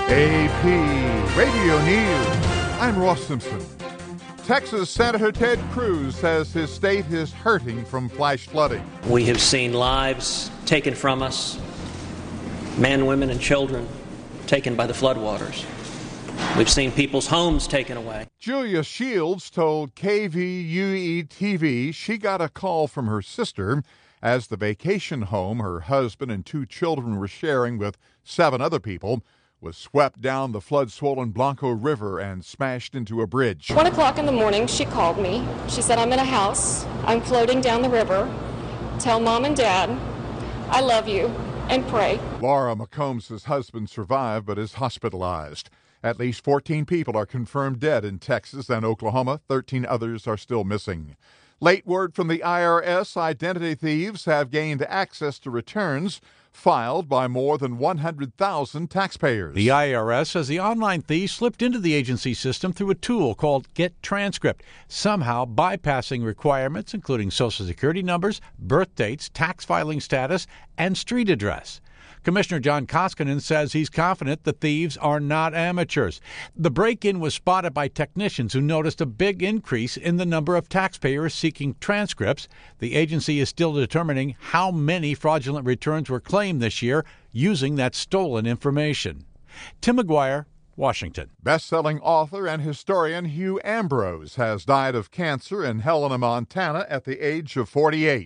AP Radio News. I'm Ross Simpson. Texas Senator Ted Cruz says his state is hurting from flash flooding. We have seen lives taken from us, men, women, and children taken by the floodwaters. We've seen people's homes taken away. Julia Shields told KVUE-TV she got a call from her sister as the vacation home her husband and 2 children were sharing with 7 other people was swept down the flood-swollen Blanco River and smashed into a bridge. 1 o'clock in the morning, she called me. She said, I'm in a house. I'm floating down the river. Tell Mom and Dad I love you and pray. Laura McCombs' husband survived but is hospitalized. At least 14 people are confirmed dead in Texas and Oklahoma. 13 others are still missing. Late word from the IRS, identity thieves have gained access to returns filed by more than 100,000 taxpayers. The IRS says the online thief slipped into the agency system through a tool called Get Transcript, somehow bypassing requirements including Social Security numbers, birth dates, tax filing status, and street address. Commissioner John Koskinen says he's confident the thieves are not amateurs. The break-in was spotted by technicians who noticed a big increase in the number of taxpayers seeking transcripts. The agency is still determining how many fraudulent returns were claimed this year using that stolen information. Tim McGuire, Washington. Best-selling author and historian Hugh Ambrose has died of cancer in Helena, Montana at the age of 48.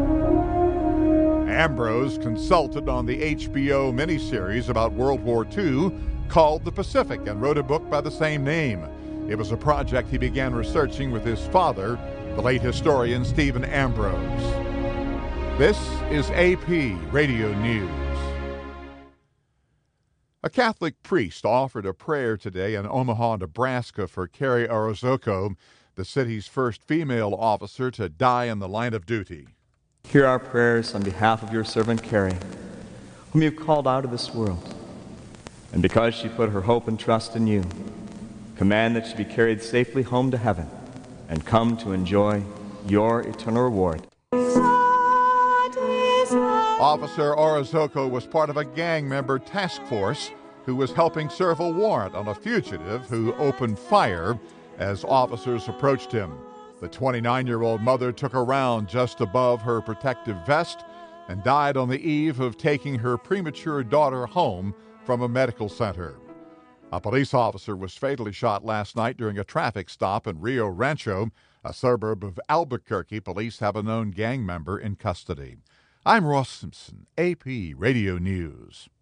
Ambrose consulted on the HBO miniseries about World War II called The Pacific and wrote a book by the same name. It was a project he began researching with his father, the late historian Stephen Ambrose. This is AP Radio News. A Catholic priest offered a prayer today in Omaha, Nebraska for Carrie Orozco, the city's first female officer to die in the line of duty. Hear our prayers on behalf of your servant Carrie, whom you've called out of this world. And because she put her hope and trust in you, command that she be carried safely home to heaven and come to enjoy your eternal reward. Officer Orozco was part of a gang member task force who was helping serve a warrant on a fugitive who opened fire as officers approached him. The 29-year-old mother took a round just above her protective vest and died on the eve of taking her premature daughter home from a medical center. A police officer was fatally shot last night during a traffic stop in Rio Rancho, a suburb of Albuquerque. Police have a known gang member in custody. I'm Ross Simpson, AP Radio News.